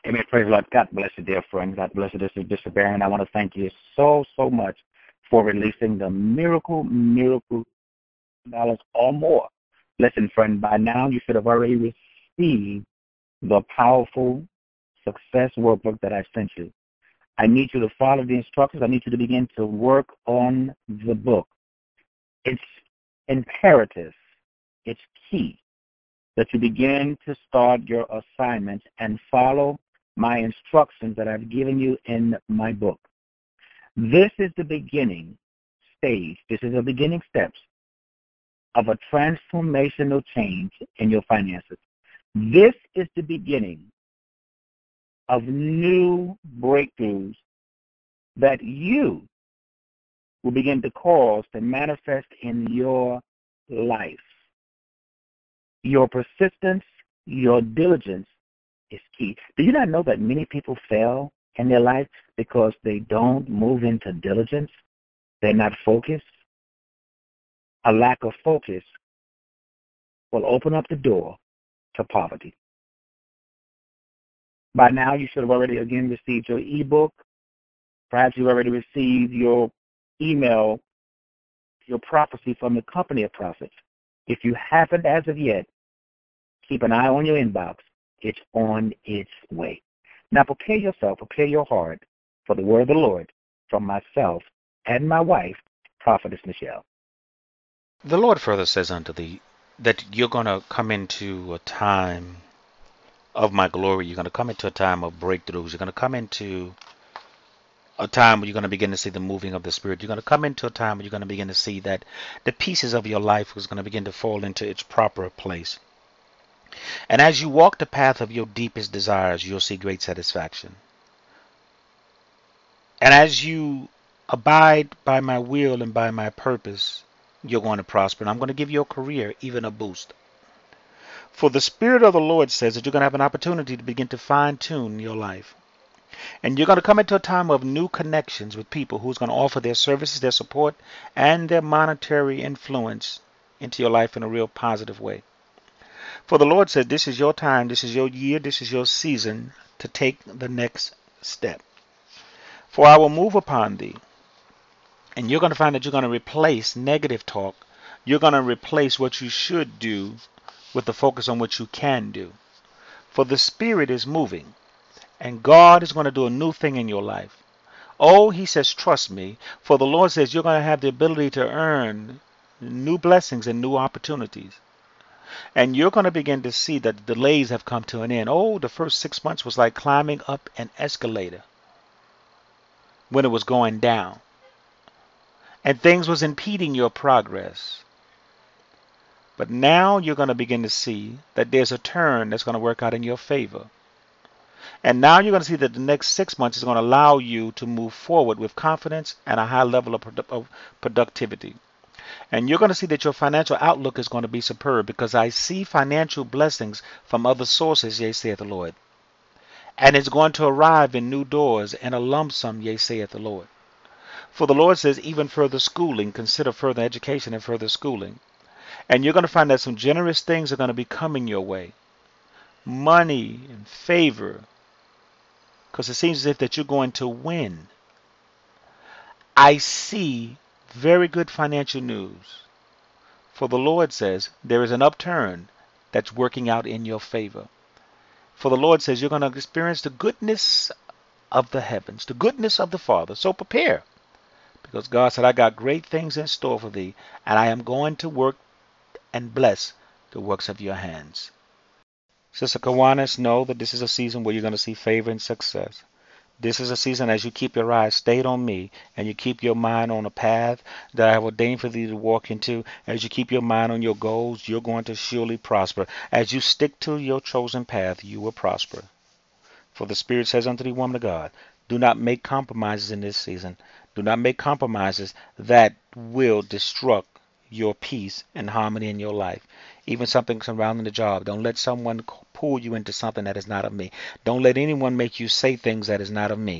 Amen. Praise the Lord. God bless you, dear friend. God bless you, this is Bishop Barron. I want to thank you so much for releasing the miracle dollars or more. Listen, friend, by now you should have already received the powerful success workbook that I sent you. I need you to follow the instructions. I need you to begin to work on the book. It's imperative. It's key that you begin to start your assignments and follow my instructions that I've given you in my book. This is the beginning stage. This is the beginning steps of a transformational change in your finances. This is the beginning of new breakthroughs that you will begin to cause to manifest in your life. Your persistence, your diligence is key. Do you not know that many people fail in their life because they don't move into diligence? They're not focused. A lack of focus will open up the door to poverty. By now, you should have already again received your ebook. Perhaps you've already received your email, your prophecy from the company of prophets. If you haven't as of yet, keep an eye on your inbox. It's on its way. Now prepare yourself, prepare your heart for the word of the Lord from myself and my wife, Prophetess Michelle. The Lord further says unto thee that you're going to come into a time of my glory. You're going to come into a time of breakthroughs. You're going to come into a time where you're going to begin to see the moving of the Spirit. You're going to come into a time where you're going to begin to see that the pieces of your life is going to begin to fall into its proper place. And as you walk the path of your deepest desires, you'll see great satisfaction. And as you abide by my will and by my purpose, you're going to prosper. And I'm going to give your career even a boost. For the Spirit of the Lord says that you're going to have an opportunity to begin to fine tune your life. And you're going to come into a time of new connections with people who's going to offer their services, their support, and their monetary influence into your life in a real positive way. For the Lord said, this is your time, this is your year, this is your season to take the next step. For I will move upon thee, and you're going to find that you're going to replace negative talk. You're going to replace what you should do with the focus on what you can do. For the Spirit is moving, and God is going to do a new thing in your life. Oh, he says, trust me. For the Lord says you're going to have the ability to earn new blessings and new opportunities. And you're going to begin to see that the delays have come to an end. Oh, the first 6 months was like climbing up an escalator when it was going down. And things was impeding your progress. But now you're going to begin to see that there's a turn that's going to work out in your favor. And now you're going to see that the next 6 months is going to allow you to move forward with confidence and a high level of productivity. And you're going to see that your financial outlook is going to be superb because I see financial blessings from other sources, yea, saith the Lord. And it's going to arrive in new doors and a lump sum, yea, saith the Lord. For the Lord says, even further schooling, consider further education and further schooling. And you're going to find that some generous things are going to be coming your way. Money and favor, because it seems as if that you're going to win. I see very good financial news. For the Lord says there is an upturn that's working out in your favor. For the Lord says you're going to experience the goodness of the heavens, the goodness of the Father. So prepare, because God said, I got great things in store for thee, and I am going to work and bless the works of your hands. Sister Kawanis, know that this is a season where you're going to see favor and success. This is a season as you keep your eyes stayed on me and you keep your mind on a path that I have ordained for thee to walk into. As you keep your mind on your goals, you're going to surely prosper. As you stick to your chosen path, you will prosper. For the Spirit says unto thee, woman of God, do not make compromises in this season. Do not make compromises that will destruct your peace and harmony in your life. Even something surrounding the job. Don't let someone pull you into something that is not of me. Don't let anyone make you say things that is not of me.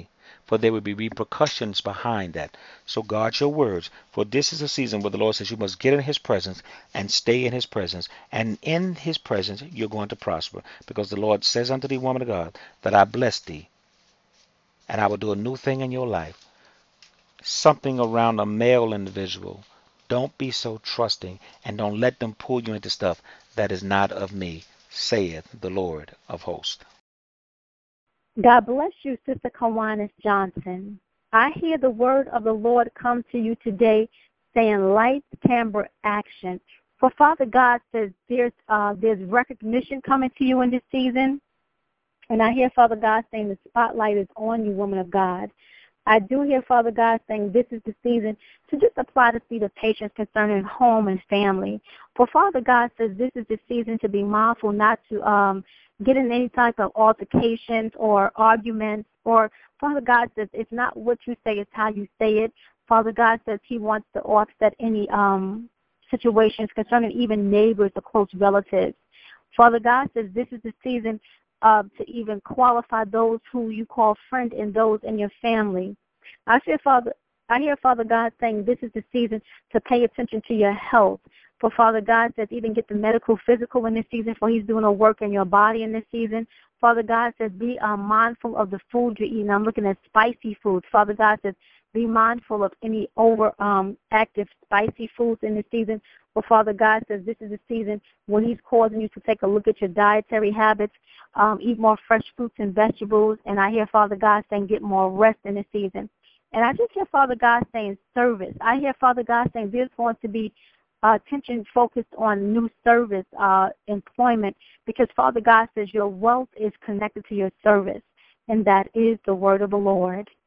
for there will be repercussions behind that. So guard your words, for this is a season where the Lord says you must get in his presence and stay in his presence. And in his presence, you're going to prosper, because the Lord says unto thee, woman of God, that I bless thee, and I will do a new thing in your life. Something around a male individual. Don't be so trusting, and don't let them pull you into stuff that is not of me, saith the Lord of hosts. God bless you, Sister Kawanis Johnson. I hear the word of the Lord come to you today saying light, camber, action. For Father God says there's recognition coming to you in this season. And I hear Father God saying the spotlight is on you, woman of God. I do hear Father God saying this is the season to just apply the seed of patience concerning home and family. For Father God says this is the season to be mindful not to get in any type of altercations or arguments. Or Father God says it's not what you say, it's how you say it. Father God says he wants to offset any situations concerning even neighbors or close relatives. Father God says this is the season to even qualify those who you call friend and those in your family. I hear Father God saying this is the season to pay attention to your health. For Father God says even get the medical, physical in this season, for he's doing a work in your body in this season. Father God says be mindful of the food you're eating. I'm looking at spicy foods. Father God says be mindful of any active spicy foods in this season. For Father God says this is the season when he's causing you to take a look at your dietary habits, eat more fresh fruits and vegetables. And I hear Father God saying get more rest in this season. And I just hear Father God saying service. I hear Father God saying there's going to be attention focused on new service, employment, because Father God says your wealth is connected to your service. And that is the word of the Lord.